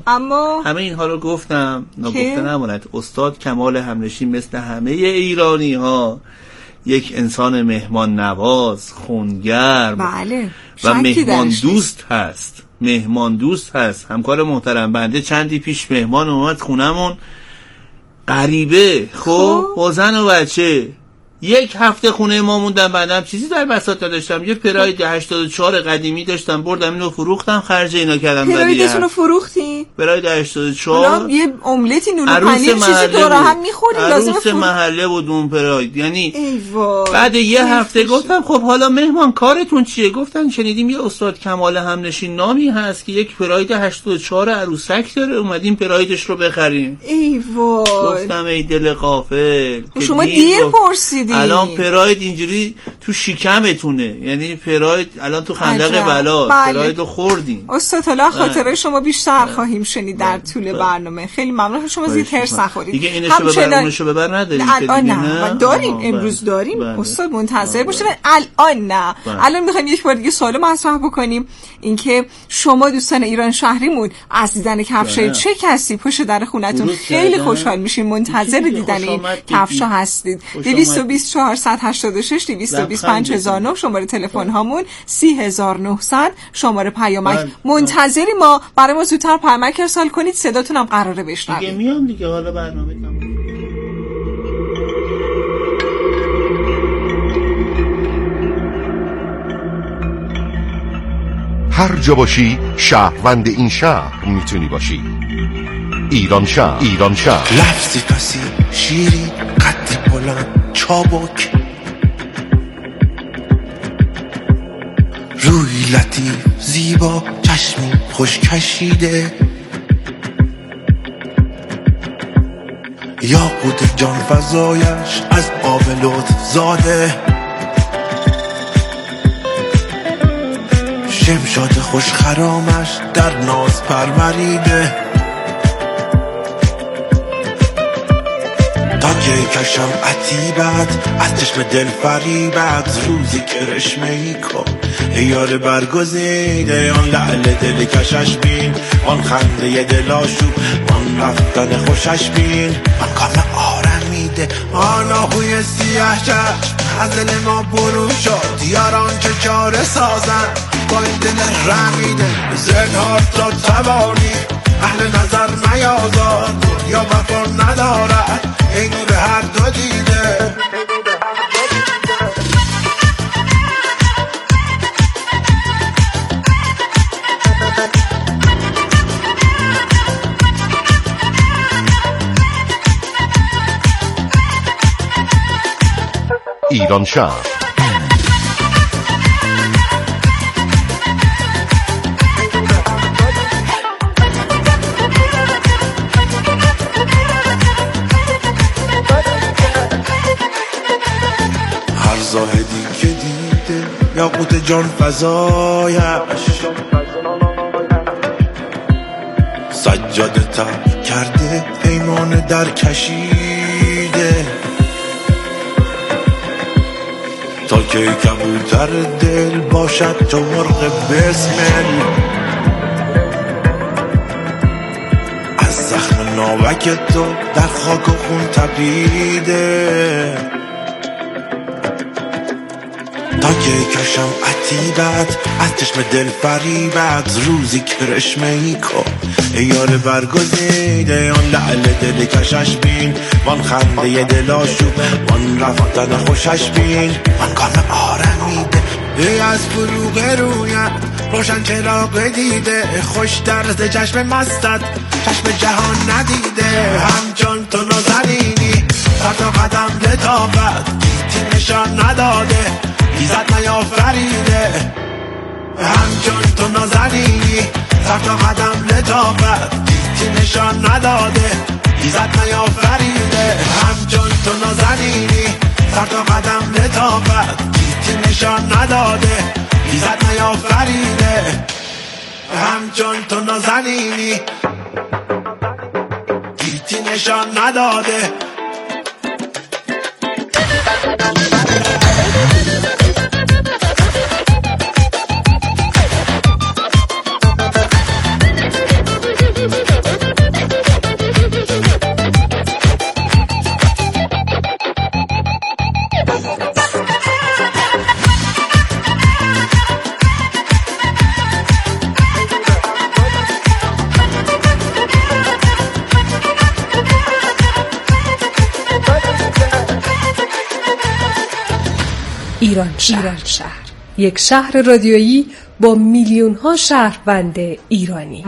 اما همه اینها رو گفتم، نگفته نماند استاد کمال همنشین مثل همه ایرانی ها یک انسان مهمان نواز، خونگرم بله. و مهمان دوست هست. مهمان دوست هست. همکار محترم بنده چندی پیش مهمان اومد خونمون، غریبه، خب با زن و بچه، یک هفته خونه ما موندم. بعدم چیزی در بساط نداشتم، یه پراید 84 قدیمی داشتم، بردم اینو فروختم، خرج اینا کردم. پرایدتون رو فروختی؟ پراید 84 یه املتی نون و پنیر چیزی دور هم می‌خوریم، لازم عروس محله بود اون پراید. یعنی ایوای. بعد یه هفته گفتم خب حالا مهمان کارتون چیه؟ گفتن شنیدیم یه استاد کمال همنشین نامی هست که یک پراید 84 عروسک داره، اومدیم پرایدش رو بخریم. ایوای. گفتم ای دل غافل، شما دیر پرسیدی. الان پراید اینجوری تو شکمتونه، یعنی پراید الان تو خندق بلا. بله. پراید رو خوردیم. استاد حالا خاطره شما بیشتر خواهیم شنید در طول برنامه. خیلی ممنون. شما زیاد هرس نخورید. دیگه اینشو ببر اونشو ببر نداریم. الان نه داریم، امروز داریم. استاد منتظر باشید. الان نه. الان میخوایم یک بار دیگه سوال مطرح بکنیم، اینکه شما دوستان ایران شهریمون از دیدن کفشای چه کسی پشت در خونتون خیلی خوشحال میشین، منتظر دیدن این کفشا هستید. 220 486 220 5009 شماره تلفن هامون، 30900 شماره پیامک. منتظری ما، برای ما زودتر پیامک ارسال کنید، صداتون هم قراره بشنویم. دیگه میام دیگه، حالا برنامه تموم. هر جا باشی شهروند این شهر میتونی باشی. ایران شهر. ایران شهر. لفظی پسی شیری قد بلند چابک، روی لطیف زیبا چشمی خوش کشیده، یاقوت جان فزایش از آب لطف زاده، شمشاد خوش خرامش در ناز پروریده، تاکه کشم عتیبت از چشم دل فریبت، روزی کرشمه‌ای کن یار برگزیده، آن لعل دل کشش بین، آن خنده دل آشوب، آن رفتن خوشش بین، آن کام آرمیده، آن آهوی سیاه چشم از دل ما برون شد، یاران که چاره سازن با این دل رمیده، زنهار تا توانی اهل نظر نیازار، یا وفا ندارد این نور هر دو دیده. ایران شهر. هر زاهدی که دیده یاقوت جان فزایش، سجاده تر کرده پیمان در کشیده، تا که کبوتر دل باشد تو مرغ بسمل، از زخم ناوک تو در خاک و خون تپیده، تا که کشم عتیبت از چشم دل فریبت، روزی کرشمه‌ای کن یار برگزیده، آن لعل دل کشش بین، وان خنده دل آشوب، وان رفتن خوشش بین، وان کام آرمیده، ای از فروغ رویت روشن چراغ دیده، خوش درز چشم مستت چشم جهان ندیده، همچون تو نازنینی سر تا قدم لطافت، گیتی نشان نداده ایزد نیافریده، همچون تو نازنینی سر تا قدم لطافت، گیتی نشان نداده ایزد نیافریده، همچون تو نازنینی سر تا قدم لطافت، گیتی نشان نداده ایزد نیافریده، همچون تو نازنینی گیتی نشان نداده. ایران شهر. یک شهر رادیویی با میلیون‌ها شهروند ایرانی.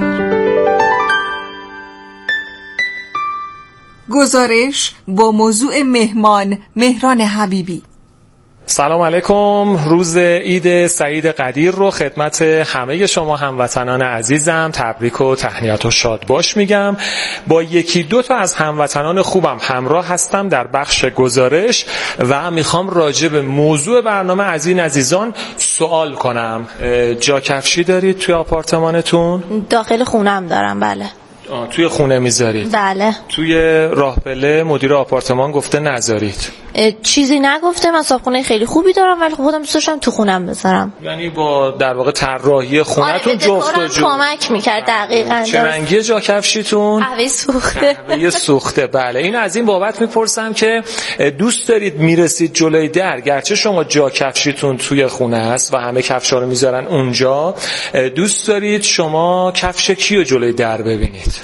گزارش با موضوع مهمان مهران حبیبی. سلام علیکم. روز عید سعید قدیر رو خدمت همه شما هموطنان عزیزم تبریک و تهنیت و شادباش میگم. با یکی دو تا از هموطنان خوبم همراه هستم در بخش گزارش و میخوام راجع به موضوع برنامه از این عزیزان سوال کنم. جا کفشی دارید توی آپارتمانتون؟ داخل خونم دارم. بله. توی خونه میذارید؟ بله. توی راه پله مدیر آپارتمان گفته نذارید؟ چیزی نگفته. من صاحبخونه خیلی خوبی دارم ولی خودم دوست داشتم تو خونم بذارم. یعنی با در واقع طراحی خونه‌تون جفت و جور کمک می‌کرد. دقیقاً. چه رنگی جا کفشیتون؟ قهوه‌ای سوخته. قهوه‌ای سوخته. بله. این از این بابت میپرسم که دوست دارید میرسید جلوی در، گرچه شما جا کفشیتون توی خونه است و همه کفشا رو میذارن اونجا، دوست دارید شما کفش کیو جلوی در ببینید؟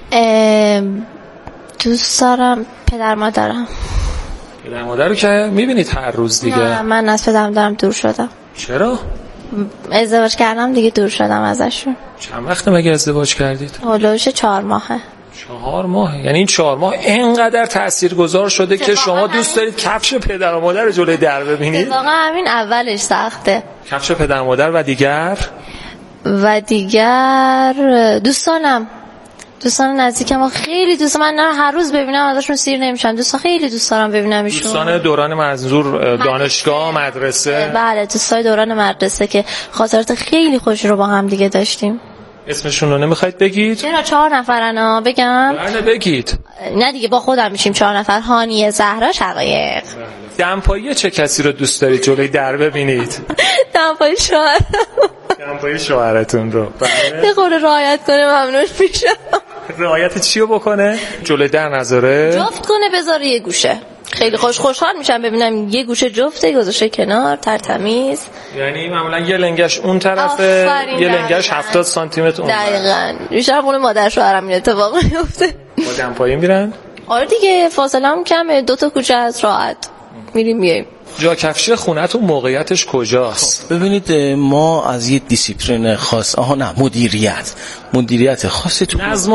دوست دارم پدر مادرم. پدر مادر رو که میبینید هر روز دیگه؟ نه، من از پدر مادرم دور شدم. چرا؟ ازدواج کردم دیگه، دور شدم ازشون. چند وقت مگه ازدواج کردید؟ هولوش 4 ماهه. 4 ماه؟ یعنی این 4 ماه اینقدر تاثیرگذار شده که شما دوست دارید کفش پدر و مادر رو جلوی در ببینید؟ واقعا همین اولش سخته. کفش پدر و مادر و دیگر دوستان نزدیکم خیلی دوست من هر روز ببینم ازشون سیر نمیشم. خیلی دوست دارم ببینم ایشون. دوستان دوران منظور دانشگاه، مدرسه؟ بله، دوستای دوران مدرسه که خاطرات خیلی خوش رو با هم دیگه داشتیم. اسمشون رو نمیخواید بگید؟ چرا 4 نفرن بگم؟ بله بگید. نه دیگه با خودم میشیم 4 نفر. هانیه، زهرا، شقایق. دمپایی چه کسی رو دوست دارید جلوی در ببینید؟ دمپایی شوهر. دمپایی شوهرتون رو. یه خورده رعایت کنه ممنون میشم. رعایت چی رو بکنه؟ جلوی در نذاره؟ جفت کنه بذاره یه گوشه. خیلی خوشحال میشم ببینم یه گوشه جفته گذاشته کنار ترتمیز. یعنی معمولا یه لنگش اون طرفه، یه لنگش 70 سانتی متر اون. دقیقاً. بیشتر خونه مادر شوهرم این اتفاق میفته. با دمپایی میرن؟ آره دیگه، فاصله هم کمه، 2 تا کوچه از راحت میریم میایم. جا کفشی خونه‌تون موقعیتش کجاست؟ ببینید ما از یه دیسیپلین خاص، مدیریت خاصی تو نظم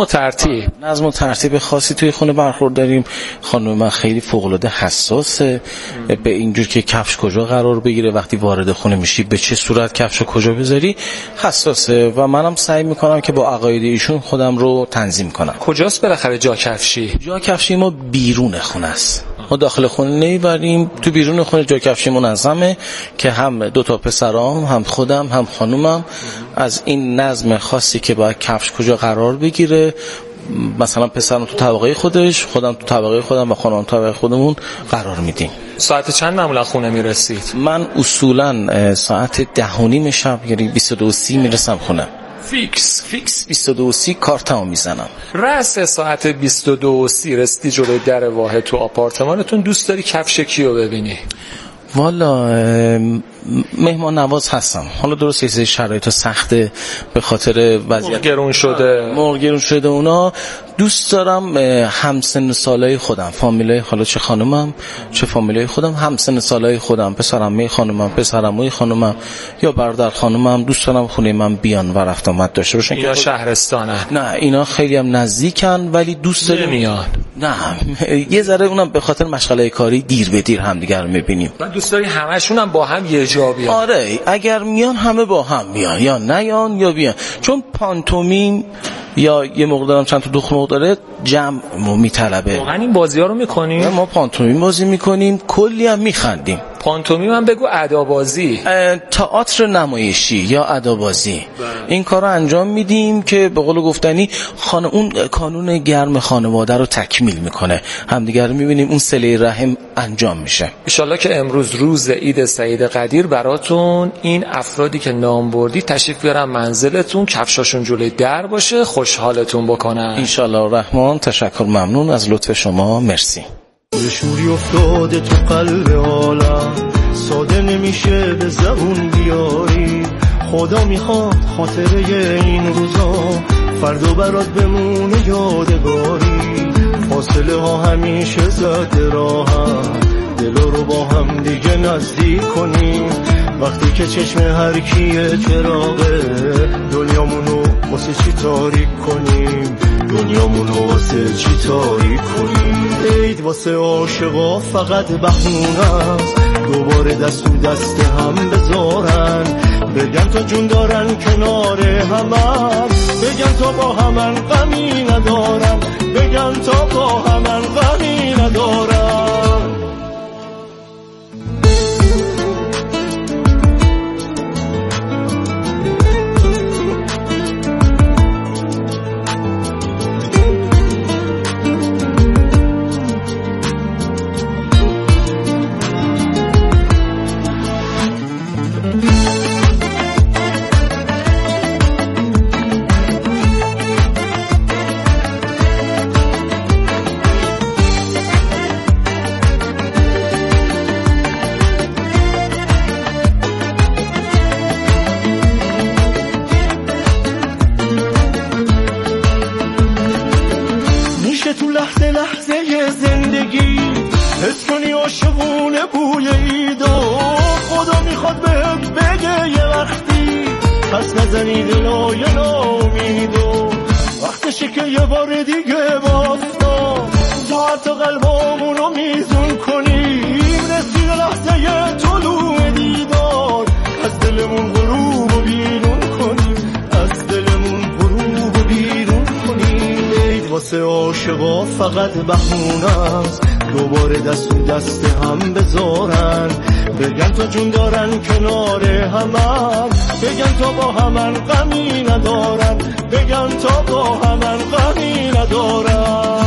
و ترتیب خاصی توی خونه برخورداریم. خانم من خیلی فوق‌العاده حساسه به اینجور که کفش کجا قرار بگیره، وقتی وارد خونه میشی به چه صورت کفشو کجا بذاری، حساسه و منم سعی میکنم که با عقاید ایشون خودم رو تنظیم کنم. کجاست بالاخره جا کفشی؟ جا کفشی ما بیرون خونه است. ما داخل خونه نمیبریم، تو بیرون خونه جا کفشی منظمه که هم 2 تا پسرام، هم خودم، هم خانومم از این نظم خاصی که باید کفش کجا قرار بگیره، مثلا پسرم تو طبقه خودش، خودم تو طبقه خودم و خانم تو طبقه خودمون قرار میدیم. ساعت چند معمولا خونه میرسید؟ من اصولا ساعت 10:30 شب یعنی 22:30 میرسم خونه. فیکس 22:30 کارتمو میزنم. رأس ساعت 22:30 رسیدی جلوی در واحد تو آپارتمانتون، دوست داری کفش کیو ببینی؟ والا مهمان نواز هستم. حالا درست یه سری شرایط سخته به خاطر وضعیت گرون شده اونا. دوست دارم همسن سالای خودم، فامیلای حالا چه خانومم چه فامیلای خودم، همسن سالای خودم، پسرعمه خانومم، پسرعموی خانومم یا برادر خانومم، دوست دارم خونه من بیان و رفت آمد داشته باشن. اینا شهرستانن؟ نه اینا خیلی هم نزدیکن ولی دوست دارم میان. نه یه ذره اونم به خاطر مشغله کاری دیر به دیر همدیگه رو میبینیم. من دوست داری همشون هم با هم یه جا بیان. آره اگر میان همه با هم میان، یا نیان یا بیان، چون پانتومیم یا یه موقع دارم چند تا دخمه داره جمع میطلبه. واقعا این بازی‌ها رو می‌کنیم؟ ما پانتومیم بازی می‌کنیم، کلی هم می‌خندیم. پانتومیم هم بگو ادابازی، تئاتر نمایشی یا ادابازی، این کارو انجام میدیم که به قول گفتنی اون کانون گرم خانواده رو تکمیل میکنه، همدیگر رو میبینیم، اون صله رحم انجام میشه. ان شاءالله که امروز روز عید سعید قدیر براتون این افرادی که نام بردی تشریف بیارن منزلتون، کفشاشون جلوی در باشه، خوشحالتون بکنن ان شاءالله الرحمن. تشکر، ممنون از لطف شما، مرسی. شوری افتاده تو قلب عالم، ساده نمیشه به زبون بیاری، خدا میخواد خاطره این روزا فردا برات بمونه یادگاری، فاصله ها همیشه زده راهم، دل رو با هم دیگه نزدیک کنیم. وقتی که چشم هر کیه چراغه، دنیامونو واسه چی تاریک کنیم؟ دنیامونو واسه چی تاریک کنیم؟ عید واسه عاشقا فقط بهونه است، دوباره دست تو دست هم بذارن، بگن تا جون دارن کنار همن، بگن تا با همن غمی ندارن، بگن تا با همن غمی ندارن. تو لحظه لحظه زندگی حس کنی عاشقونه بوی ایدو، خدا میخواد بهت بگه یه وقتی پس نزنی دلای نامیدو، وقتشه که یه بار دیگه باستا ساعت قلبامونو میزون کنیم، رسید لحظه طلوع دیدار، از دلمون غروب و بیرون کنیم، از دلمون غروب و بیرون کنیم. واسه عاشقا فقط بهونه است، دوباره دست تو دست هم بذارن، بگن تا جون دارن کنار همن، بگن تا با همن غمی ندارن، بگن تا با همن غمی ندارن.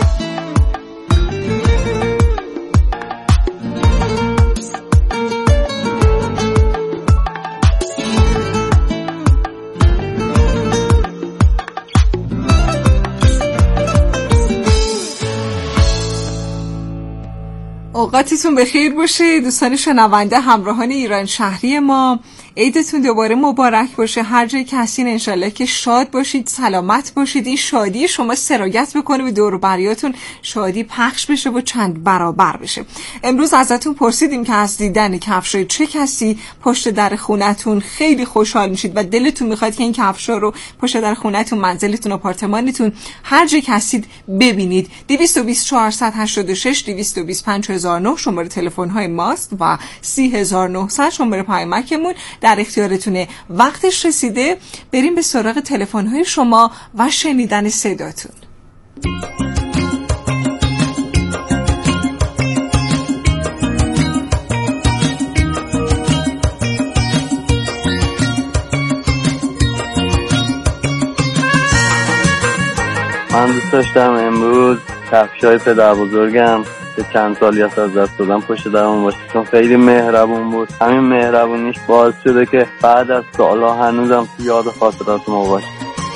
اوقاتتون بخیر باشه دوستان شنونده، همراهان ایران شهری ما. عیدتون دوباره مبارک باشه. هر جایی که هستین انشالله که شاد باشید، سلامت باشید. این شادی شما سرایت بکنه به دور و بریاتون، شادی پخش بشه و چند برابر بشه. امروز ازتون پرسیدیم که از دیدن کفشای چه کسی پشت در خونتون خیلی خوشحال میشید و دلتون میخواد که این کفشا رو پشت در خونتون، منزلتون، آپارتمانتون، هر جایی که هستید ببینید. 220 486 225 1009 شماره تلفن های ماست و 30900 شماره پیامکمون در اختیارتونه. وقتش رسیده بریم به سراغ تلفن های شما و شنیدن صداتون. من دوست داشتم امروز کفشای پدر بزرگم که چند سالی از دست دادم پشت درمون باشه، چون خیلی مهربون بود. همین مهربونیش باعث شده که بعد از سالها هنوزم یاد خاطرات ما باشه.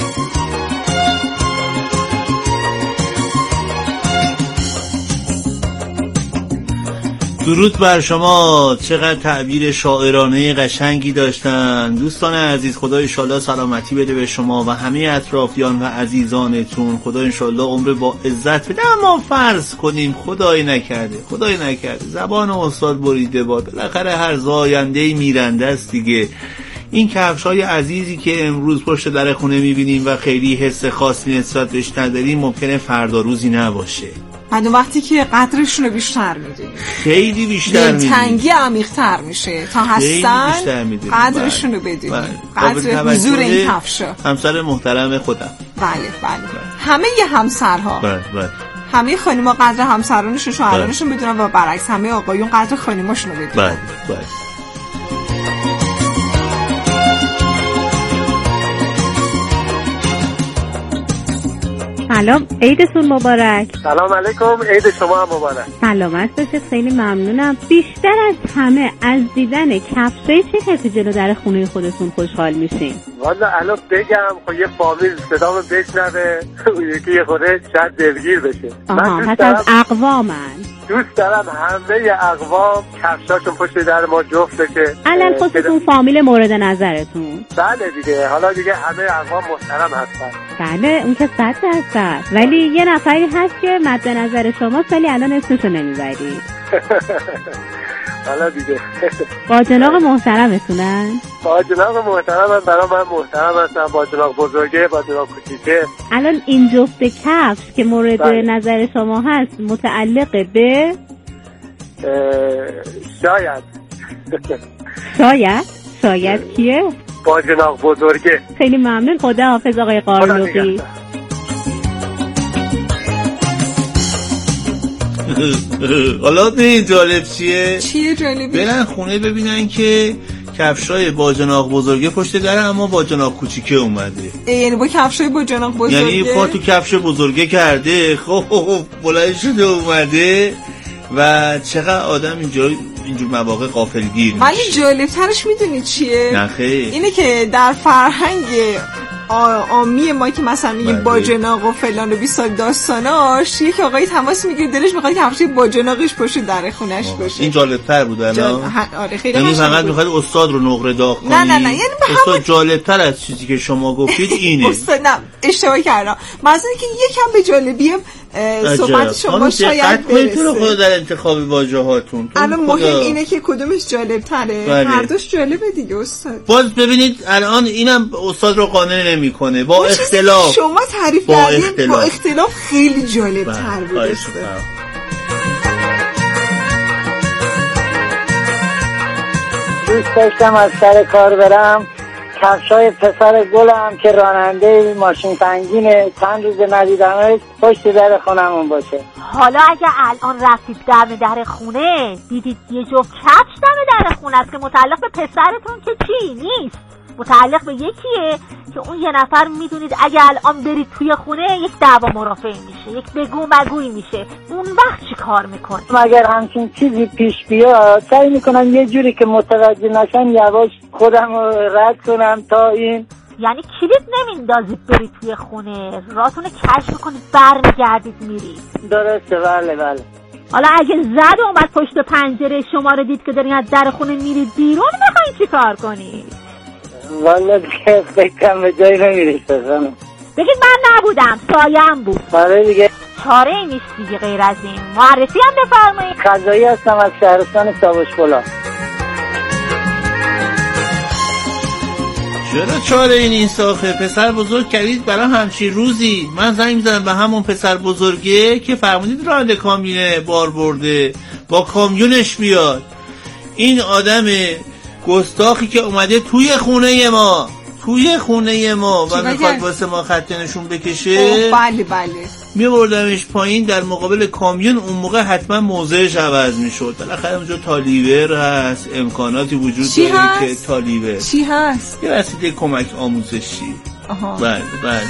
درود بر شما. چقدر تعبیر شاعرانه قشنگی داشتن دوستان عزیز. خدا انشالله سلامتی بده به شما و همه اطرافیان و عزیزانتون. خدا انشالله عمر با عزت بده. اما فرض کنیم خدای نکرده زبان استاد بریده باد، بالاخره هر زاینده‌ای میرنده است دیگه. این کفش‌های عزیزی که امروز پشت در خونه می‌بینیم و خیلی حس خاصی نسبت بهش نداریم، ممکنه فردا روزی نباشه. بعد وقتی که قدرشون رو بیشتر میدونیم، خیلی بیشتر میدونیم، تنگی عمیق‌تر میشه تا هستن قدرشون رو بدونیم، قدر حضور این کفشا. همسر محترم خودم، بله همه همسرها، همه خانم‌ها قدر همسرانشون شوهرانشون بدونن و برعکس همه آقایون قدر خانماشون رو بدونن. بله. سلام، عیدتون مبارک. سلام علیکم، عید شما هم مبارک. سلامت باشید، خیلی ممنونم. بیشتر از همه از دیدن کفشای چه کسی جلو در خونه خودتون خوشحال میشین؟ والا الان بگم خب یه فامیل صدامو بشنوه یکی یه خورده شاید دلگیر بشه. من پس از اقوامن دوست دارم همه اقوام کفشاشون پشت در ما جفت بشه، علل خصوص فامیل مورد نظرتون. بله دیگه، حالا دیگه همه اقوام محترم هستن. بله اون که 100%. ولی یه نفری هست که مد نظر شماست ولی الان اسمشو نمیبرید. حالا دیگه باجناق محترمتونن؟ باجناق محترم برای من محترم هستن. باجناق بزرگه، باجناق کوچیکه. الان این جفت کفش که مورد نظر شما هست متعلق به شاید کیه؟ باجناق بزرگه. خیلی ممنون. خداحافظ آقای قارلوقی. حالا ببین جالب چیه جالبی؟ برن خونه ببینن که کفشای باجناق بزرگه پشت دره، اما باجناق کوچیکه اومده. یعنی با کفشای باجناق بزرگه، یعنی پا تو کفش بزرگه کرده، خب بلند شده اومده. و چقدر آدم اینجور مواقع غافلگیر میشه. ولی جالبترش میدونی چیه؟ نه خیر. اینه که در فرهنگ عامی ما که مثلا میگیم باجناق و فلان و بیسار داستاناش، یک آقایی تماس میگیره دلش میخواد کفش باجناقش باشه در خونش باشه. این جالبتر بود الان. آره خیلی. یعنی فقط میخواد استاد رو نقره داغ کنی. نه یعنی استاد جالبتر از چیزی که شما گفتید اینه. استاد نه اشتباه کردم. مثلا که یکم به جالبی صحبت شما شاید برسه. تو رو خود در انتخاب واژه‌هاتون. الان مهم اینه که کدومش جالب‌تره. هر دوش جالبه دیگه استاد. باز ببینید الان اینم استاد رو قانع نمی‌کنه با اختلاف. شما تعریف کردین با اختلاف خیلی جالب‌تر بود استاد. دوست داشتم از سر کار برم، کفشای پسر گلم که راننده ماشین سنگینه چند روز ندیدمش پشت در خونمون باشه. حالا اگه الان رفتید در خونه دیدید یه جفت کفش در خونه است که متعلق به پسرتون که چی نیست، متعلق به یکیه که اون یه نفر میدونید اگه الان برید توی خونه یک دعوا مرافعه میشه، یک بگو مگوی میشه، اون وقت چی کار میکنی؟ مگر همچین چیزی پیش بیاد سعی میکنم یه جوری که متوجه نشن یواش خودم رد کنم تا این. یعنی کلید نمیندازید برید توی خونه، راتون کشف کنید برمیگردید میرید. درسته بله. حالا اگه زد اومد پشت پنجره شما رو دید که دارین از در خونه میرید بیرون، میخواین چی کار کنید؟ والا دیگه فکرم به جایی نمیرسه. بگید من نبودم، سایم بود. آره دیگه چاره ای نیست دیگه غیر از این. معرفی هم بفرمایید. خزایی هستم از شهرستان ساوشپلا. چرا چاره این نیست آخه؟ پسر بزرگ کردید برای همچین روزی. من زنگ میزنم به همون پسر بزرگه که فرمودید راننده کامیونه بار برده، با کامیونش بیاد. این آدم گستاخی که اومده توی خونه ما و میخواد واسه ما خط نشون بکشه، بله میبردمش پایین در مقابل کامیون. اون موقع حتما موضعش عوض میشد. بالاخره اونجا تالیور هست، امکاناتی وجود داره که تالیور چی هست؟ یه وسیله کمک آموزشی. بله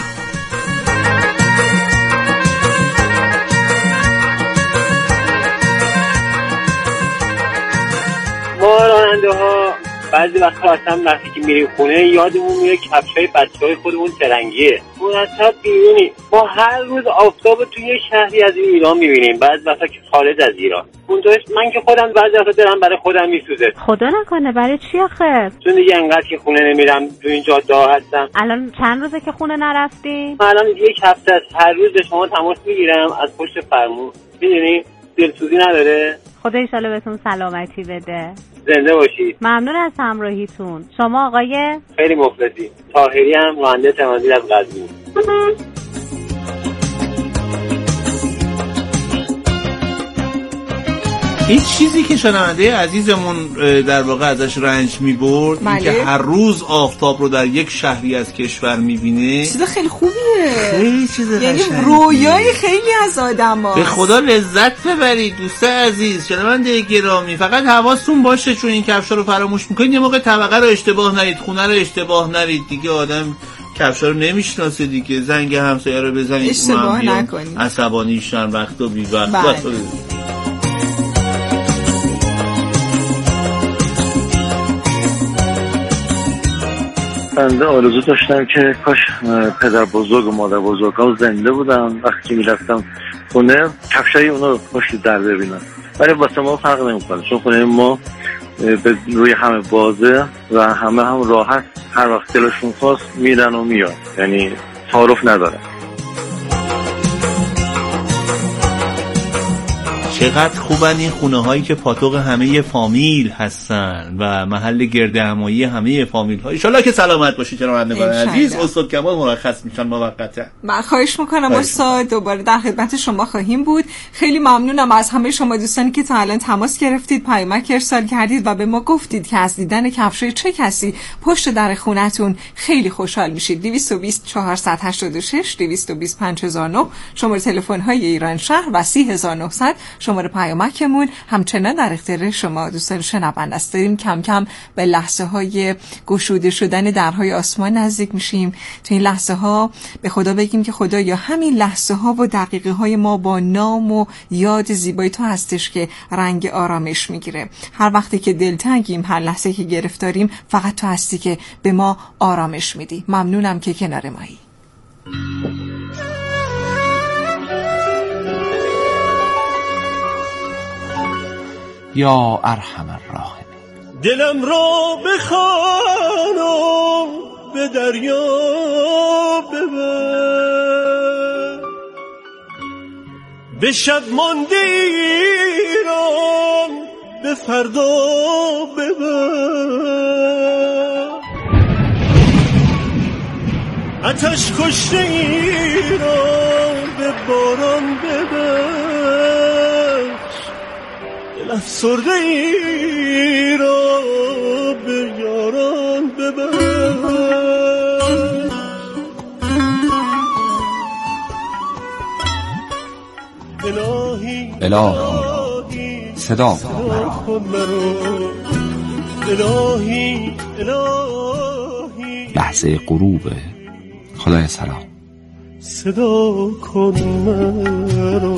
ما راننده ها بعضی وقتا اصلا وقتی که میریم خونه یادمون میره کفشای بچهای خودمون ترنگیه. مرتب بیرونی. ما هر روز آفتاب توی یه شهری از ایران میبینیم، بعضی وقتا که خارج از ایران. من که خودم بعضی وقتا دلم برای خودم میسوزه. خدا نکنه. برای چی آخه؟ چون دیگه انقدر که خونه نمیرم، تو این جاده هستم. الان چند روزه که خونه نرفتی؟ من الان یک هفته است هر روز به شما تماس میگیرم از پشت فرمون. میدونی دلسوزی نداره. خدا ایشالا بهتون سلامتی بده. زنده باشید. ممنون از همراهیتون. شما آقای خیلی مخلصی. طاهری هم راننده تمازیل از قزوین. این چیزی که شنونده عزیزمون در واقع ازش رنج می‌برد، این که هر روز آفتاب رو در یک شهری از کشور می‌بینه، چیز خیلی خوبیه. خیلی چیز قشنگیه. یعنی رویای خیلی از آدم‌ها. به خدا لذت ببرید دوست عزیز، شنونده گرامی. فقط حواستون باشه چون این کفشا رو فراموش می‌کنید یه موقع طبقه رو اشتباه نرید، خونه رو اشتباه نرید. دیگه آدم کفشا رو نمیشناسه دیگه. زنگ همسایه رو بزنید، اشتباه نکنید. عصبانی شدن وقت و بی وقت. بنده آرزو داشتم که کاش پدر بزرگ و مادر بزرگم زنده بودم وقتی که میرفتم خونه کفشای اونا رو پشت در ببینم. ولی واسه ما فرق نمیکنه چون خونه ما به روی همه بازه و همه هم راحت هر وقت دلشون خواست میرن و میاد، یعنی تعارف نداره. چقدر خوبن این خونه هایی که پاتوق همه فامیل هستن و محل گرد همایی همه فامیل ها. ان شاءالله که سلامت باشید شنوندگان عزیز. استاد کمال مرخص میشن موقتا. من خواهش میکنم استاد، دوباره در خدمت شما خواهیم بود. خیلی ممنونم از همه شما دوستانی که تا الان تماس گرفتید، پیامک ارسال کردید و به ما گفتید که از دیدن کفشای چه کسی پشت در خونتون خیلی خوشحال میشید. 220 486 220 5009 شماره تلفن های ایران شهر و 30900 شماره پیامکمون همچنان در اختیار شما دوستان شنونده است. داریم کم کم به لحظه های گشوده شدن درهای آسمان نزدیک میشیم. تو این لحظه ها به خدا بگیم که خدا یا همین لحظه ها و دقیقه های ما با نام و یاد زیبای تو هستش که رنگ آرامش میگیره. هر وقتی که دلتنگیم، هر لحظه که گرفتاریم، فقط تو هستی که به ما آرامش میدی. ممنونم که کنار مایی. یا ارحم الراحمین. دلم را بخوان و به دریا ببر، به شب مانده ایران به فردا ببر، آتش کشته ایران به باران ببر، دل افسرده ای را به یاران ببر. الهی صدا کن مرا، لحظه غروب. خدای سلام صدا کن مرا.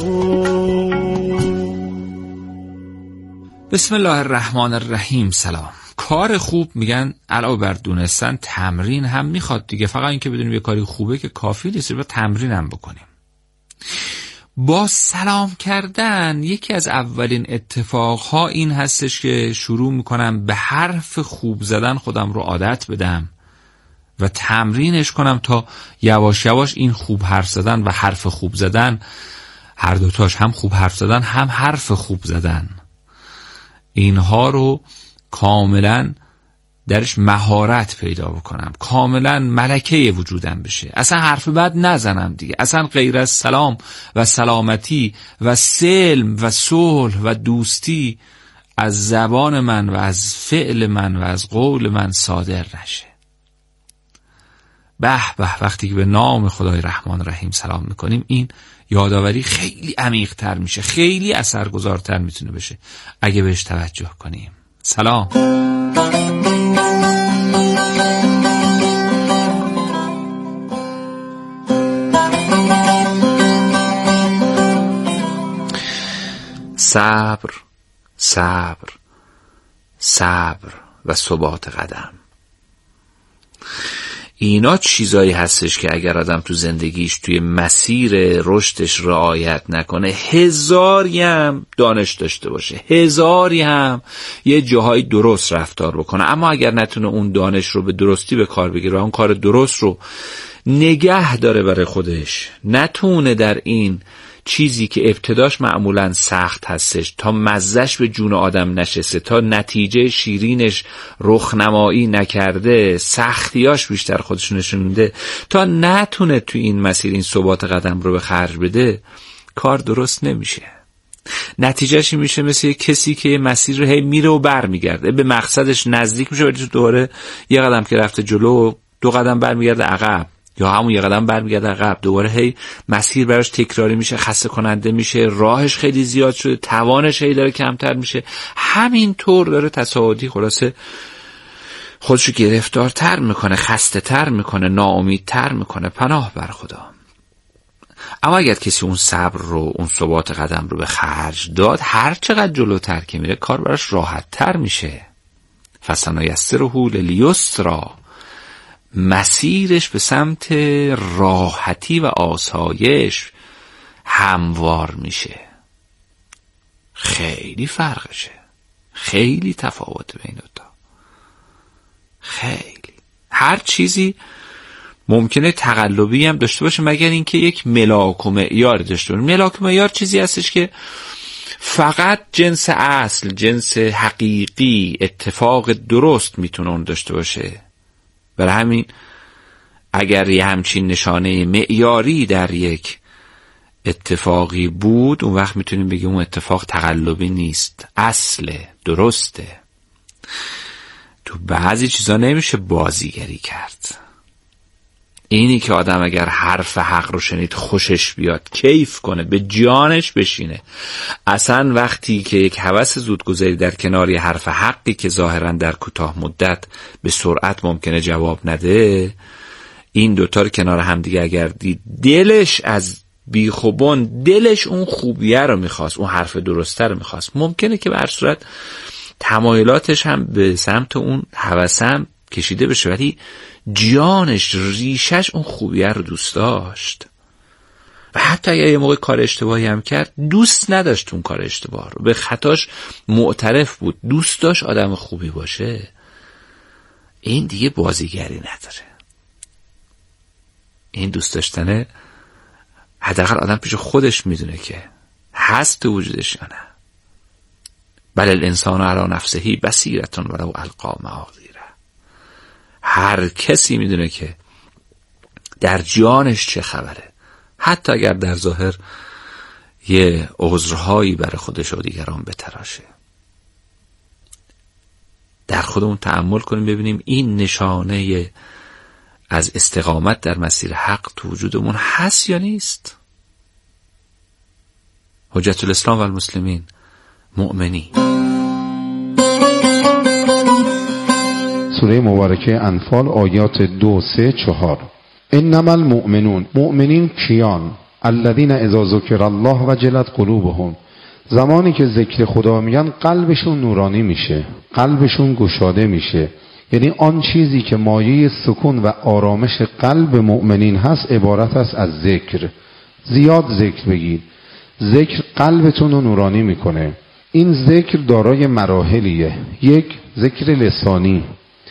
بسم الله الرحمن الرحیم. سلام. کار خوب میگن علاوه بر دونستن تمرین هم میخواد دیگه. فقط اینکه بدونیم یه کاری خوبه که کافی نیست، باید تمرین هم بکنیم. با سلام کردن یکی از اولین اتفاقها این هستش که شروع میکنم به حرف خوب زدن خودم رو عادت بدم و تمرینش کنم تا یواش یواش این خوب حرف زدن و حرف خوب زدن، هر دوتاش، هم خوب حرف زدن هم حرف خوب زدن، اینها رو کاملا درش مهارت پیدا بکنم، کاملا ملکه وجودم بشه، اصلا حرف بد نزنم دیگه، اصلا غیر از سلام و سلامتی و سلم و صلح و دوستی از زبان من و از فعل من و از قول من صادر نشه. به به، وقتی که به نام خدای رحمان رحیم سلام میکنیم این یادآوری خیلی عمیق تر میشه، خیلی اثرگذارتر میتونه بشه اگه بهش توجه کنیم. سلام. صبر، صبر، صبر و ثبات قدم، اینا چیزایی هستش که اگر آدم تو زندگیش توی مسیر رشدش رعایت نکنه، هزاری هم دانش داشته باشه، هزاری هم یه جاهای درست رفتار بکنه، اما اگر نتونه اون دانش رو به درستی به کار بگیره، اون کار درست رو نگه داره برای خودش، نتونه در این چیزی که ابتداش معمولاً سخت هستش تا مزهش به جون آدم نشسته، تا نتیجه شیرینش رخنمایی نکرده، سختیاش بیشتر خودش نشونده، تا نتونه تو این مسیر این ثبات قدم رو به خرج بده، کار درست نمیشه. نتیجهش میشه مثل کسی که مسیر رو هی میره و بر میگرده، به مقصدش نزدیک میشه ولی تو دوره یه قدم که رفته جلو 2 قدم بر میگرده عقب، یا همون یه قدم برمیگرده عقب، دوباره هی مسیر براش تکراری میشه، خسته کننده میشه، راهش خیلی زیاد شده، توانش هی داره کمتر میشه، همینطور داره تصاعدی خلاصه خودشو گرفتارتر میکنه، خسته تر میکنه، ناامیدتر میکنه. پناه بر خدا. اما اگر کسی اون صبر رو، اون ثبات قدم رو به خرج داد، هر چقدر جلوتر که میره کار براش راحت تر میشه. فسنیسره للیسری، مسیرش به سمت راحتی و آسایش هموار میشه. خیلی فرقشه، خیلی تفاوت بین دوتا، خیلی. هر چیزی ممکنه تقلبی هم داشته باشه مگر اینکه یک ملاک و معیار داشته باشه. ملاک و معیار چیزی هستش که فقط جنس اصل، جنس حقیقی، اتفاق درست میتونه اون داشته باشه. برای همین اگر یه همچین نشانه معیاری در یک اتفاقی بود، اون وقت میتونیم بگیم اون اتفاق تقلبی نیست، اصله، درسته. تو بعضی چیزا نمیشه بازیگری کرد. اینی که آدم اگر حرف حق رو شنید خوشش بیاد، کیف کنه، به جانش بشینه، اصلا وقتی که یک هوس زودگذری در کنار یه حرف حقی که ظاهرا در کوتاه مدت به سرعت ممکنه جواب نده، این دوتا رو کنار همدیگه اگر دید، دلش از بیخوبان، دلش اون خوبیه رو میخواست، اون حرف درسته رو میخواست، ممکنه که به هر صورت تمایلاتش هم به سمت اون هوسم کشیده بشه، ولی جانش، ریشش اون خوبیه رو دوست داشت. و حتی اگر یه موقع کار اشتباهی هم کرد، دوست نداشت اون کار اشتباه رو، به خطاش معترف بود، دوست داشت آدم خوبی باشه. این دیگه بازیگری نداره. این دوست داشتنه حداقل آدم پیش خودش میدونه که هست تو وجودش یا نه. بل الانسان علی نفسه بصیرة ولو القی معاذیره. هر کسی میدونه که در جانش چه خبره، حتی اگر در ظاهر یه عذرهایی برای خودش و دیگران بتراشه. در خودمون تأمل کنیم ببینیم این نشانه از استقامت در مسیر حق تو وجودمون هست یا نیست. حجت الاسلام و المسلمین، مؤمنی. سوره مبارکه انفال آیات 2، 3، 4. انما المؤمنون، مؤمنین کیان؟ الذین اذا ذکر الله وجلت قلوبهم، زمانی که ذکر خدا میگن قلبشون نورانی میشه، قلبشون گشاده میشه. یعنی آن چیزی که مایه سکون و آرامش قلب مؤمنین هست عبارت است از ذکر. زیاد ذکر بگید، ذکر قلبتون رو نورانی میکنه. این ذکر دارای مراحلیه. یک، ذکر لسانی،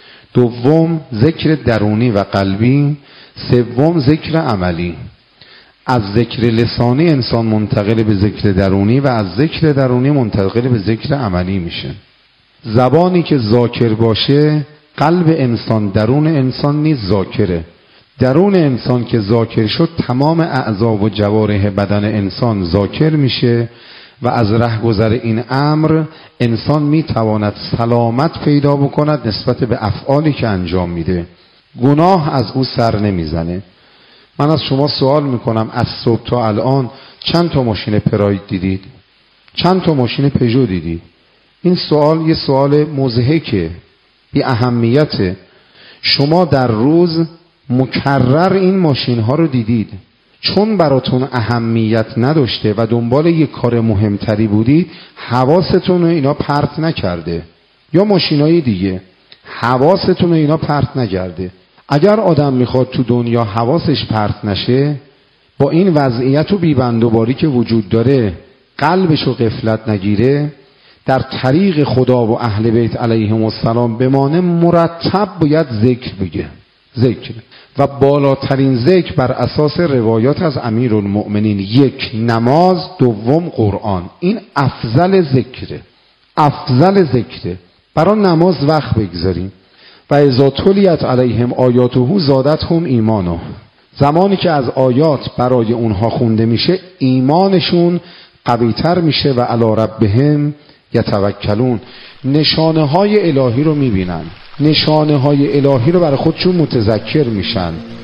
دوم ذکر درونی و قلبی، سوم ذکر عملی. از ذکر لسانی انسان منتقل به ذکر درونی و از ذکر درونی منتقل به ذکر عملی میشه. زبانی که ذاکر باشه، قلب انسان، درون انسان نیز ذاکره. درون انسان که ذاکر شد، تمام اعضا و جوارح بدن انسان ذاکر میشه و از رهگذر این امر انسان میتواند سلامت پیدا بکند نسبت به افعالی که انجام میده. گناه از او سر نمیزنه. من از شما سوال میکنم، از صبح تا الان چند تا ماشین پراید دیدید؟ چند تا ماشین پژو دیدید؟ این سوال یه سوال مضحکه، بی اهمیته. شما در روز مکرر این ماشین ها رو دیدید، چون براتون اهمیت نداشته و دنبال یک کار مهمتری بودید، حواستون رو اینا پرت نکرده. یا ماشینای دیگه حواستون رو اینا پرت نکرده. اگر آدم میخواد تو دنیا حواسش پرت نشه، با این وضعیت و بیبندوباری که وجود داره قلبش رو غفلت نگیره، در طریق خدا و اهل بیت علیهم السلام بمانه، مرتب باید ذکر بگه. ذکر و بالاترین ذکر بر اساس روایات از امیرالمؤمنین، یک نماز، دوم قرآن. این افضل ذکره، افضل ذکره. برای نماز وقت بگذاریم. و اذا تلیت علیهم آیاته زادتهم ایمانا، زمانی که از آیات برای اونها خونده میشه ایمانشون قویتر میشه و علی ربهم یتوکلون. نشانه های الهی رو میبینن، نشانه های الهی رو برای خودشون متذکر میشن.